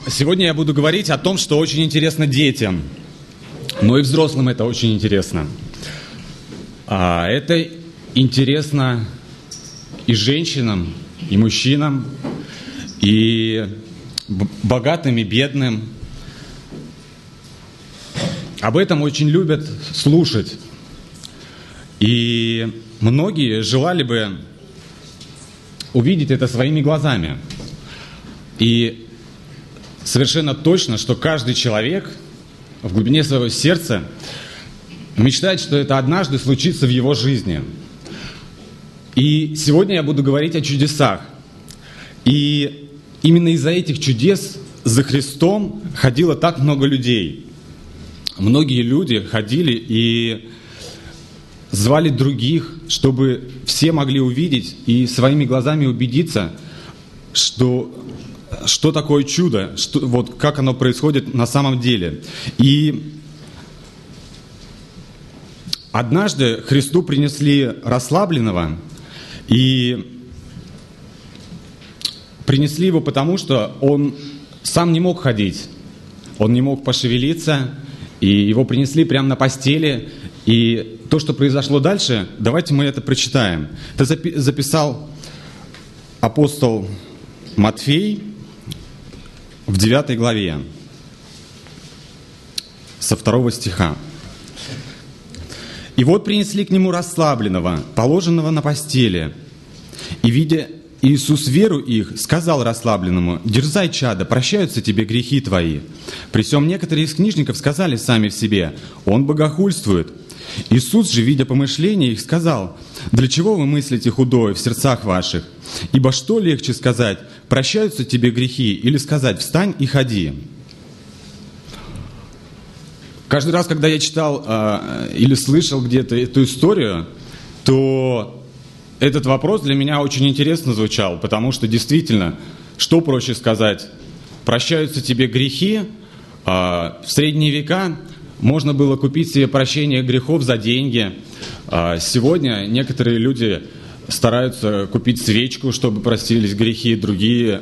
Сегодня я буду говорить о том, что очень интересно детям, но и взрослым это очень интересно. Это интересно и женщинам, и мужчинам, и богатым, и бедным. Об этом очень любят слушать. И многие желали бы увидеть это своими глазами. И совершенно точно, что каждый человек в глубине своего сердца мечтает, что это однажды случится в его жизни. И сегодня я буду говорить о чудесах. И именно из-за этих чудес за Христом ходило так много людей. Многие люди ходили и звали других, чтобы все могли увидеть и своими глазами убедиться, что такое чудо, вот как оно происходит на самом деле. И однажды Христу принесли расслабленного, и принесли его потому, что он сам не мог ходить, он не мог пошевелиться, и его принесли прямо на постели. И то, что произошло дальше, давайте мы это прочитаем. Это записал апостол Матфей в 9 главе, со 2 стиха. «И вот принесли к нему расслабленного, положенного на постели. И, видя Иисус веру их, сказал расслабленному: „Дерзай, чадо, прощаются тебе грехи твои“. При сем некоторые из книжников сказали сами в себе: „Он богохульствует“. Иисус же, видя помышления их, сказал: „Для чего вы мыслите худое в сердцах ваших? Ибо что легче сказать: „Прощаются тебе грехи“, или сказать: „Встань и ходи“?“ Каждый раз, когда я читал или слышал где-то эту историю, то этот вопрос для меня очень интересно звучал, потому что действительно, что проще сказать: «Прощаются тебе грехи»? В средние века можно было купить себе прощение грехов за деньги. Сегодня некоторые люди стараются купить свечку, чтобы простились грехи, другие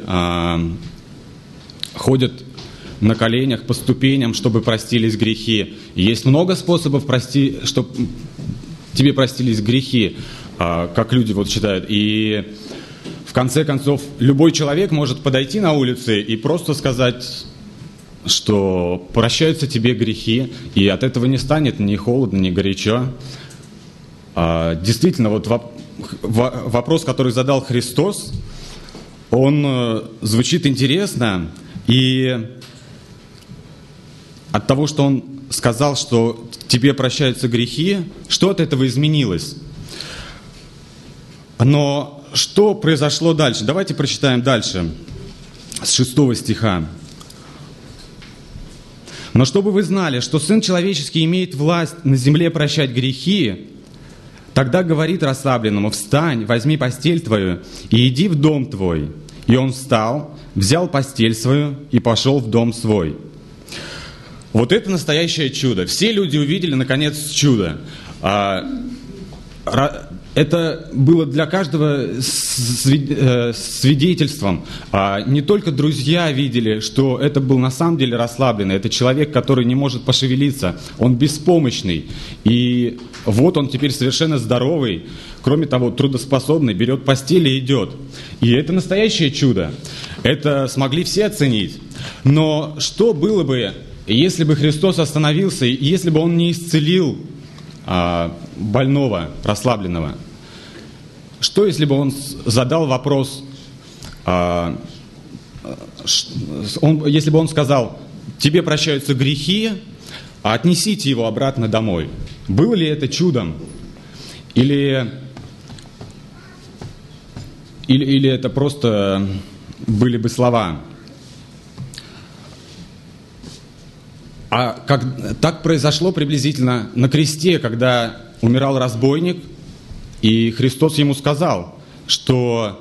ходят на коленях по ступеням, чтобы простились грехи. Есть много способов, чтобы тебе простились грехи, как люди вот считают. И в конце концов, любой человек может подойти на улице и просто сказать, что прощаются тебе грехи, и от этого не станет ни холодно, ни горячо. Действительно, вот вопрос, который задал Христос, он звучит интересно, и от того, что Он сказал, что тебе прощаются грехи, что от этого изменилось? Но что произошло дальше? Давайте прочитаем дальше, с 6 стиха. «Но чтобы вы знали, что Сын Человеческий имеет власть на земле прощать грехи, тогда говорит расслабленному: „Встань, возьми постель твою и иди в дом твой“. И он встал, взял постель свою и пошел в дом свой». Вот это настоящее чудо. Все люди увидели, наконец, чудо. Это было для каждого свидетельством. Не только друзья видели, что это был на самом деле расслабленный. Это человек, который не может пошевелиться. Он беспомощный. И вот он теперь совершенно здоровый. Кроме того, трудоспособный, берет постель и идет. И это настоящее чудо. Это смогли все оценить. Но что было бы, если бы Христос остановился, и если бы Он не исцелил больного, расслабленного? Что, если бы Он задал вопрос, если бы Он сказал: «Тебе прощаются грехи, а отнесите его обратно домой»? Было ли это чудом? Или это просто были бы слова? Так произошло приблизительно на кресте, когда умирал разбойник, и Христос ему сказал, что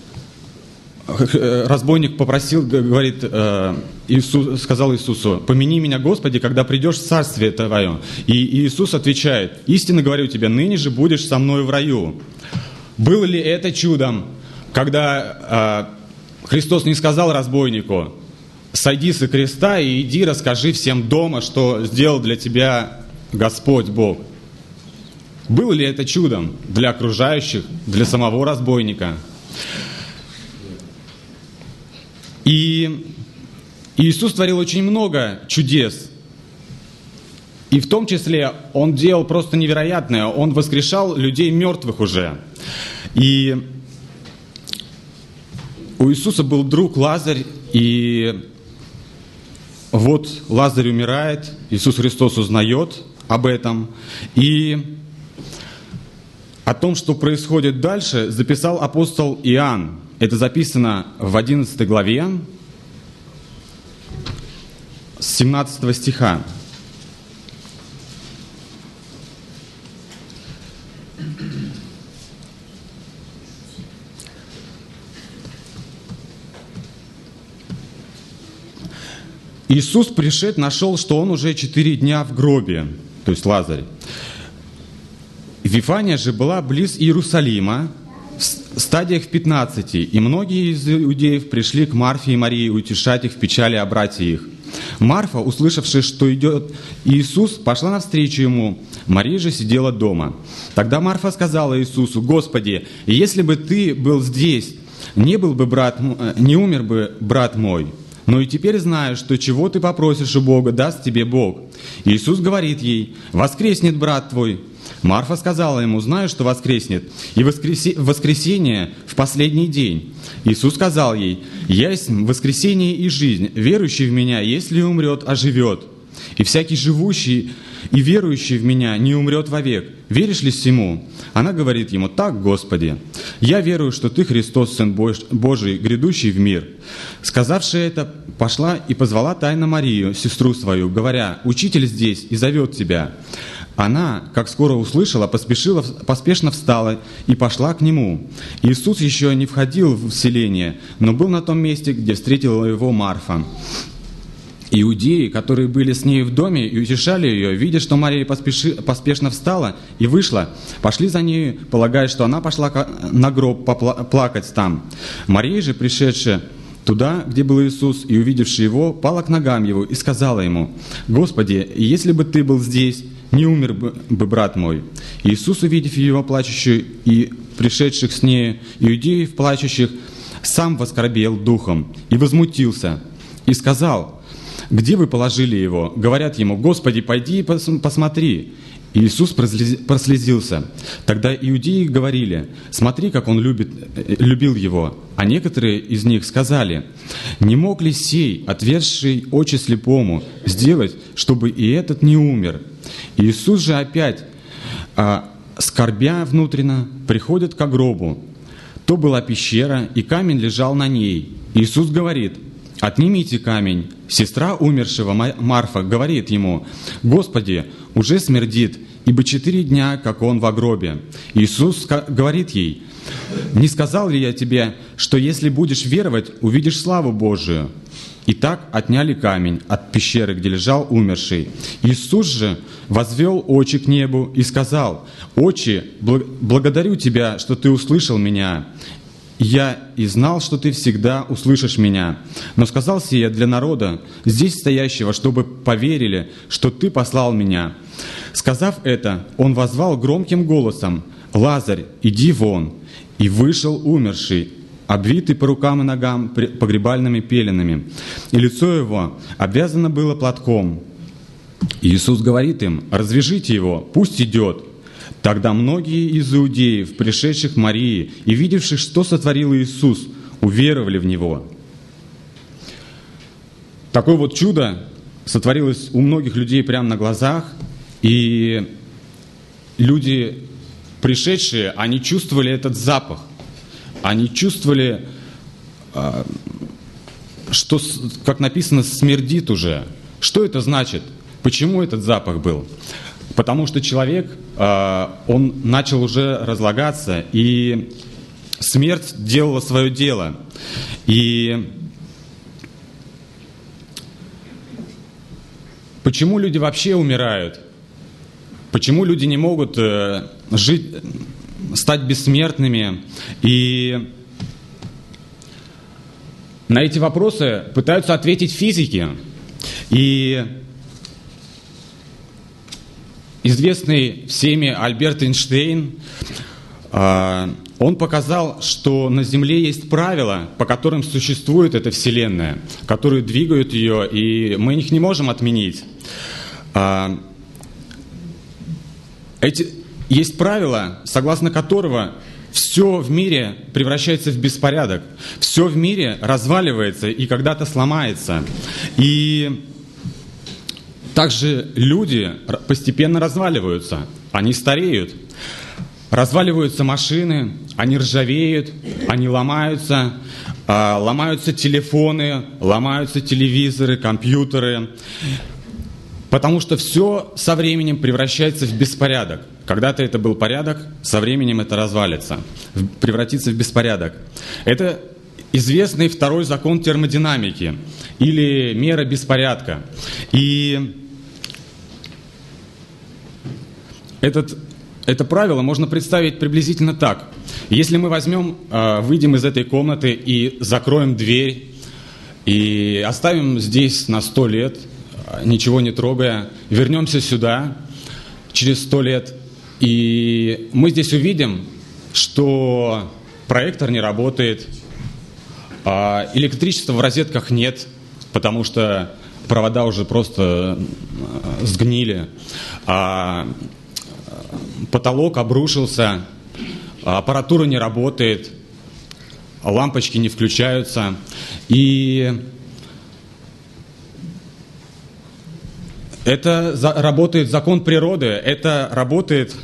разбойник попросил, говорит, сказал Иисусу: «Помяни меня, Господи, когда придешь в царствие Твое». И Иисус отвечает: «Истинно говорю тебе, ныне же будешь со мною в раю». Было ли это чудом, когда Христос не сказал разбойнику: сойди со креста и иди расскажи всем дома, что сделал для тебя Господь Бог. Было ли это чудом для окружающих, для самого разбойника? И Иисус творил очень много чудес. И в том числе Он делал просто невероятное. Он воскрешал людей мертвых уже. И у Иисуса был друг Лазарь, и вот Лазарь умирает, Иисус Христос узнает об этом, и о том, что происходит дальше, записал апостол Иоанн. Это записано в 11 главе, с 17 стиха. Иисус, пришед, нашел, что он уже 4 дня в гробе, то есть Лазарь. Вифания же была близ Иерусалима, в стадиях 15, и многие из иудеев пришли к Марфе и Марии утешать их в печали о братьях их. Марфа, услышавши, что идет Иисус, пошла навстречу ему. Мария же сидела дома. Тогда Марфа сказала Иисусу: «Господи, если бы Ты был здесь, не умер бы брат мой. Но и теперь знаю, что чего ты попросишь у Бога, даст тебе Бог». Иисус говорит ей: «Воскреснет брат твой». Марфа сказала ему: «Знаю, что воскреснет, и воскресение в последний день». Иисус сказал ей: «Я есть воскресение и жизнь. Верующий в Меня, если умрет, оживет. И всякий живущий и верующий в Меня не умрет вовек. Веришь ли всему?» Она говорит ему: «Так, Господи, я верую, что Ты Христос, Сын Божий, грядущий в мир». Сказавши это, пошла и позвала тайно Марию, сестру свою, говоря: «Учитель здесь и зовет тебя». Она, как скоро услышала, поспешно встала и пошла к нему. Иисус еще не входил в селение, но был на том месте, где встретила его Марфа. Иудеи, которые были с ней в доме и утешали ее, видя, что Мария поспешно встала и вышла, пошли за нею, полагая, что она пошла на гроб плакать там. Мария же, пришедшая туда, где был Иисус, и увидевши его, пала к ногам его и сказала ему: «Господи, если бы Ты был здесь, не умер бы брат мой». Иисус, увидев его плачущую и пришедших с нею иудеев плачущих, сам воскорбел духом и возмутился, и сказал: «Где вы положили его?» Говорят ему: «Господи, пойди и посмотри». Иисус прослезился. Тогда иудеи говорили: «Смотри, как он любил его». А некоторые из них сказали: «Не мог ли сей, отверзший очи слепому, сделать, чтобы и этот не умер?» Иисус же опять, скорбя внутренно, приходит к гробу. То была пещера, и камень лежал на ней. Иисус говорит: «Отнимите камень». Сестра умершего Марфа говорит ему: «Господи, уже смердит, ибо 4 дня, как он во гробе». Иисус говорит ей: «Не сказал ли я тебе, что если будешь веровать, увидишь славу Божию?» Итак, отняли камень от пещеры, где лежал умерший. Иисус же возвел очи к небу и сказал: «Отче, благодарю Тебя, что Ты услышал меня. Я и знал, что Ты всегда услышишь меня. Но сказал сие для народа, здесь стоящего, чтобы поверили, что Ты послал меня». Сказав это, Он воззвал громким голосом: «Лазарь, иди вон!» И вышел умерший, обвитый по рукам и ногам погребальными пеленами, и лицо его обвязано было платком. Иисус говорит им: «Развяжите его, пусть идет». Тогда многие из иудеев, пришедших к Марии и видевших, что сотворил Иисус, уверовали в Него. Такое вот чудо сотворилось у многих людей прямо на глазах, и люди, пришедшие, они чувствовали этот запах, они чувствовали, что, как написано, смердит уже. Что это значит? Почему этот запах был? Потому что человек, он начал уже разлагаться, и смерть делала свое дело. И почему люди вообще умирают? Почему люди не могут жить, стать бессмертными? И на эти вопросы пытаются ответить физики. И известный всеми Альберт Эйнштейн, он показал, что на Земле есть правила, по которым существует эта Вселенная, которые двигают ее, и мы их не можем отменить. Есть правила, согласно которого все в мире превращается в беспорядок, все в мире разваливается и когда-то сломается. И также люди постепенно разваливаются, они стареют. Разваливаются машины, они ржавеют, они ломаются, ломаются телефоны, ломаются телевизоры, компьютеры. Потому что все со временем превращается в беспорядок. Когда-то это был порядок, со временем это развалится, превратится в беспорядок. Это известный второй закон термодинамики или мера беспорядка. И это правило можно представить приблизительно так. Если мы выйдем из этой комнаты и закроем дверь, и оставим здесь на 100 лет, ничего не трогая, вернемся сюда через 100 лет, и мы здесь увидим, что проектор не работает, электричества в розетках нет, потому что провода уже просто сгнили, потолок обрушился, аппаратура не работает, лампочки не включаются. И это работает закон природы, это работает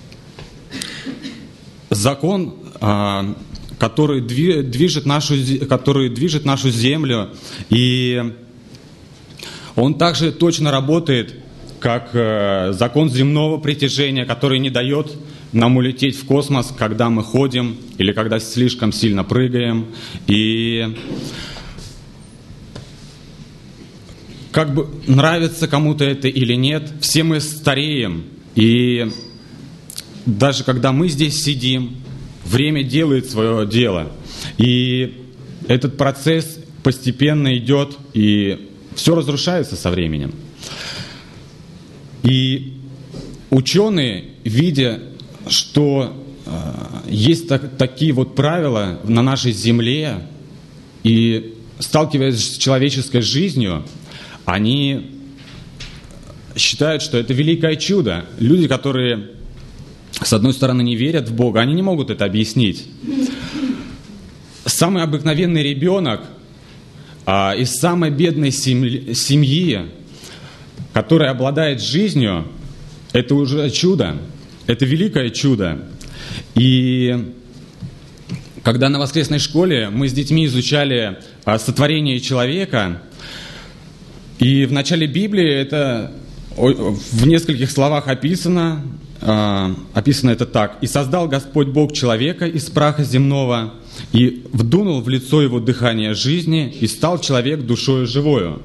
закон, который движет нашу землю. И он также точно работает, как закон земного притяжения, который не дает нам улететь в космос, когда мы ходим или когда слишком сильно прыгаем. И как бы нравится кому-то это или нет, все мы стареем. И даже когда мы здесь сидим, время делает свое дело. И этот процесс постепенно идет, и все разрушается со временем. И ученые, видя, что есть такие вот правила на нашей Земле, и сталкиваясь с человеческой жизнью, они считают, что это великое чудо. Люди, которые, с одной стороны, не верят в Бога, они не могут это объяснить. Самый обыкновенный ребенок из самой бедной семьи, которая обладает жизнью, это уже чудо, это великое чудо. И когда на воскресной школе мы с детьми изучали сотворение человека, и в начале Библии это в нескольких словах описано это так. «И создал Господь Бог человека из праха земного, и вдунул в лицо его дыхание жизни, и стал человек душою живою».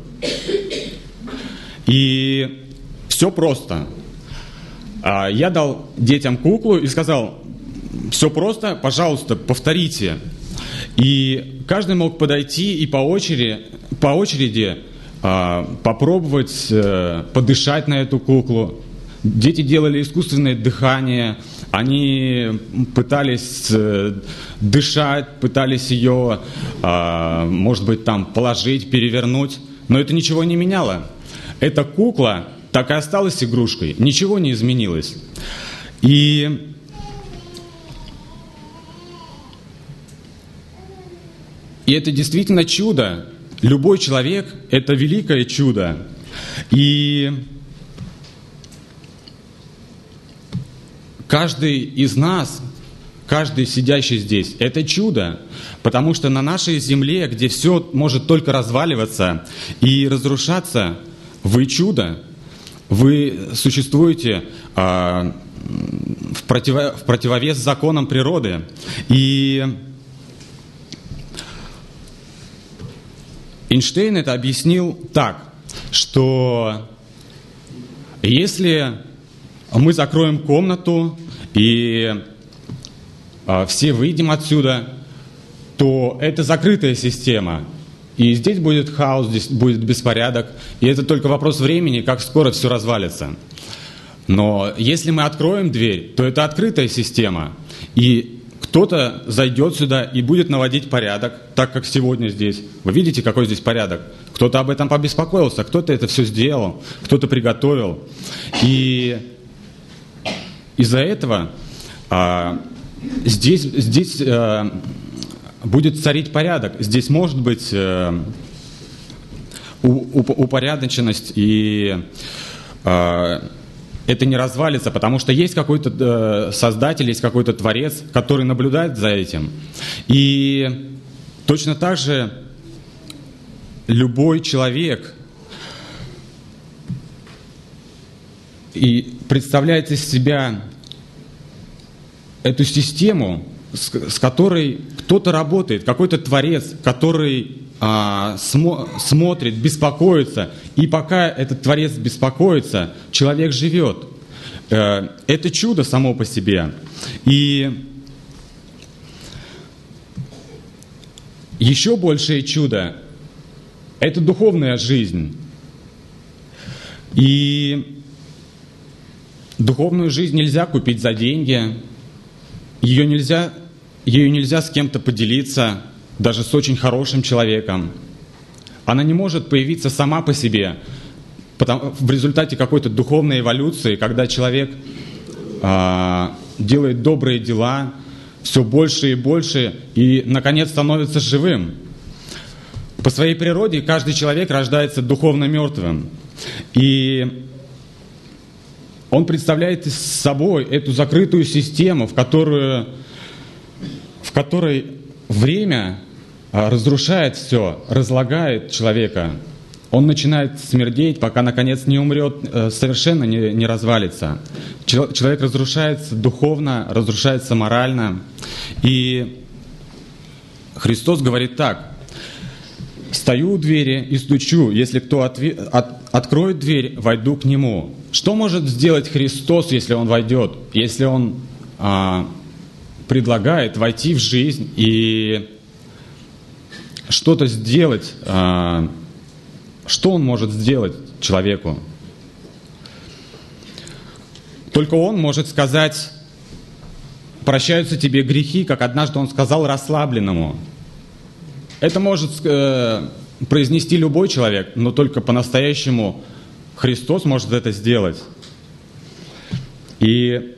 И все просто. Я дал детям куклу и сказал: все просто, пожалуйста, повторите. И каждый мог подойти и по очереди попробовать подышать на эту куклу. Дети делали искусственное дыхание, они пытались дышать, пытались ее, может быть, там положить, перевернуть, но это ничего не меняло. Эта кукла так и осталась игрушкой, ничего не изменилось. И это действительно чудо. Любой человек – это великое чудо. И каждый из нас, каждый сидящий здесь – это чудо. Потому что на нашей земле, где все может только разваливаться и разрушаться, вы чудо. Вы существуете в противовес законам природы. И Эйнштейн это объяснил так, что если мы закроем комнату и все выйдем отсюда, то это закрытая система. и здесь будет хаос, здесь будет беспорядок. И это только вопрос времени, как скоро все развалится. Но если мы откроем дверь, то это открытая система. И кто-то зайдет сюда и будет наводить порядок, так как сегодня здесь. Вы видите, какой здесь порядок? Кто-то об этом побеспокоился, кто-то это все сделал, кто-то приготовил. И из-за этого здесь будет царить порядок. Здесь может быть упорядоченность, и это не развалится, потому что есть какой-то создатель, есть какой-то творец, который наблюдает за этим. И точно так же любой человек и представляет из себя эту систему, с которой кто-то работает, какой-то творец, который смотрит, беспокоится, и пока этот творец беспокоится, человек живет. Это чудо само по себе. И еще большее чудо – это духовная жизнь. И духовную жизнь нельзя купить за деньги, ею нельзя с кем-то поделиться, даже с очень хорошим человеком. Она не может появиться сама по себе в результате какой-то духовной эволюции, когда человек делает добрые дела все больше и больше и, наконец, становится живым. По своей природе каждый человек рождается духовно мертвым. И он представляет собой эту закрытую систему, в которой время разрушает все, разлагает человека. Он начинает смердеть, пока, наконец, не умрет, совершенно не развалится. Человек разрушается духовно, разрушается морально. И Христос говорит так: «Стою у двери и стучу. Если кто откроет дверь, войду к нему». Что может сделать Христос, если Он войдет? Если Он предлагает войти в жизнь и что-то сделать, что Он может сделать человеку? Только Он может сказать: «Прощаются тебе грехи», как однажды Он сказал расслабленному. Это может произнести любой человек, но только по-настоящему Христос может это сделать. И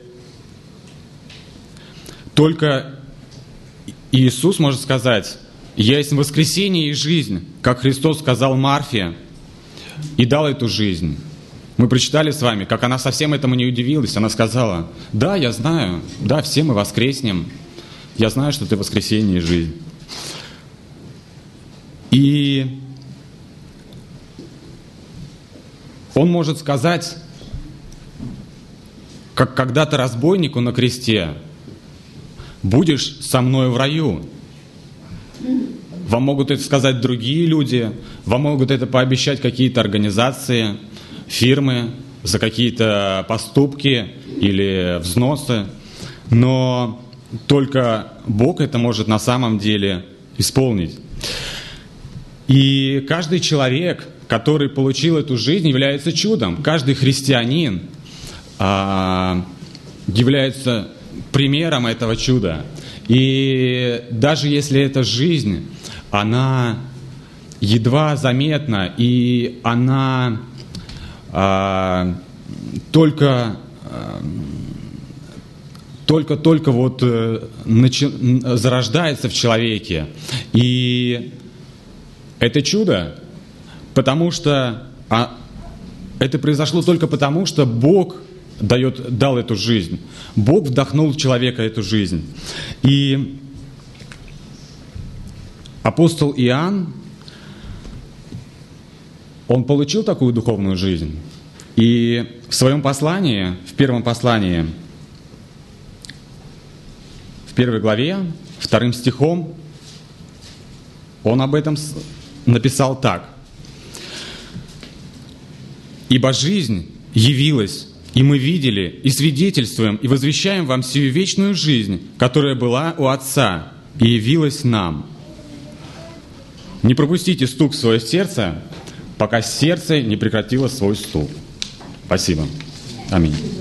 только Иисус может сказать: «Я есть воскресение и жизнь», как Христос сказал Марфе и дал эту жизнь. Мы прочитали с вами, как она совсем этому не удивилась. Она сказала: «Да, я знаю, да, все мы воскреснем. Я знаю, что ты воскресение и жизнь». И Он может сказать, как когда-то разбойнику на кресте: «Будешь со мной в раю». Вам могут это сказать другие люди, вам могут это пообещать какие-то организации, фирмы за какие-то поступки или взносы, но только Бог это может на самом деле исполнить. И каждый человек, который получил эту жизнь, является чудом. Каждый христианин является примером этого чуда. И даже если эта жизнь, она едва заметна, и она только вот зарождается в человеке. И это чудо, потому что это произошло только потому, что Бог дал эту жизнь. Бог вдохнул в человека эту жизнь. И апостол Иоанн, он получил такую духовную жизнь. И в своем послании, в первом послании, в 1 главе, 2 стихом, он об этом написал так: «Ибо жизнь явилась, и мы видели, и свидетельствуем, и возвещаем вам сию вечную жизнь, которая была у Отца и явилась нам». Не пропустите стук в свое сердце, пока сердце не прекратило свой стук. Спасибо. Аминь.